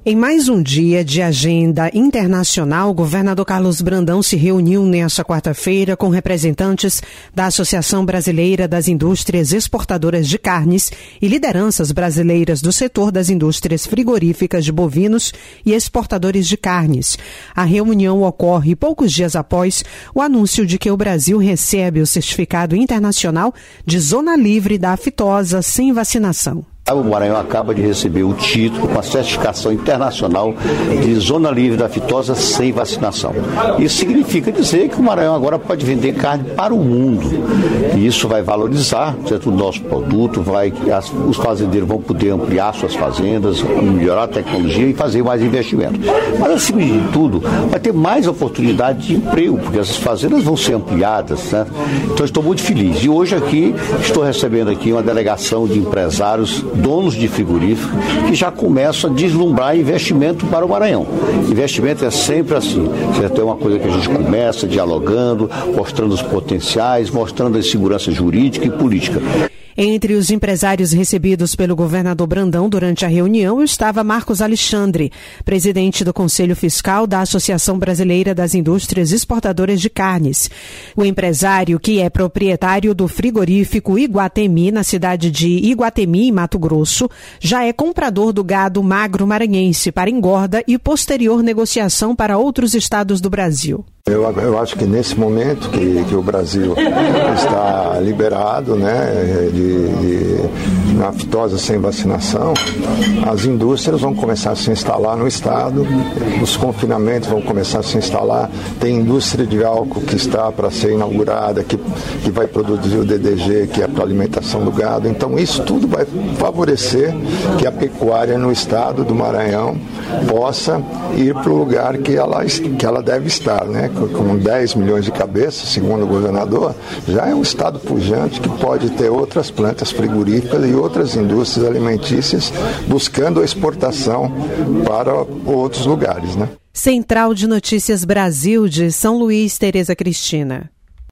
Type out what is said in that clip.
Em mais um dia de agenda internacional, o governador Carlos Brandão se reuniu nesta quarta-feira com representantes da Associação Brasileira das Indústrias Exportadoras de Carnes e lideranças brasileiras do setor das indústrias frigoríficas de bovinos e exportadores de carnes. A reunião ocorre poucos dias após o anúncio de que o Brasil recebe o certificado internacional de zona livre da aftosa sem vacinação. O Maranhão acaba de receber o título com a certificação internacional de zona livre da aftosa sem vacinação. Isso significa dizer que o Maranhão agora pode vender carne para o mundo. E isso vai valorizar, certo, o nosso produto, os fazendeiros vão poder ampliar suas fazendas, melhorar a tecnologia e fazer mais investimento. Mas, acima de tudo, vai ter mais oportunidade de emprego, porque essas fazendas vão ser ampliadas, né? Então, estou muito feliz. E hoje aqui, estou recebendo aqui uma delegação de empresários, donos de frigorífico, que já começam a deslumbrar investimento para o Maranhão. Investimento é sempre assim, certo? É uma coisa que a gente começa dialogando, mostrando os potenciais, mostrando a segurança jurídica e política. Entre os empresários recebidos pelo governador Brandão durante a reunião estava Marcos Alexandre, presidente do Conselho Fiscal da Associação Brasileira das Indústrias Exportadoras de Carnes. O empresário, que é proprietário do frigorífico Iguatemi, na cidade de Iguatemi, em Mato Grosso, já é comprador do gado magro maranhense para engorda e posterior negociação para outros estados do Brasil. Eu acho que nesse momento que o Brasil está liberado, né, de aftosa sem vacinação, as indústrias vão começar a se instalar no estado, os confinamentos vão começar a se instalar, tem indústria de álcool que está para ser inaugurada, que vai produzir o DDG, que é para a alimentação do gado. Então isso tudo vai favorecer que a pecuária no estado do Maranhão possa ir para o lugar que ela deve estar, né? Com 10 milhões de cabeças, segundo o governador, já é um estado pujante que pode ter outras plantas frigoríficas e outras indústrias alimentícias buscando a exportação para outros lugares, né? Central de Notícias Brasil de São Luís, Tereza Cristina.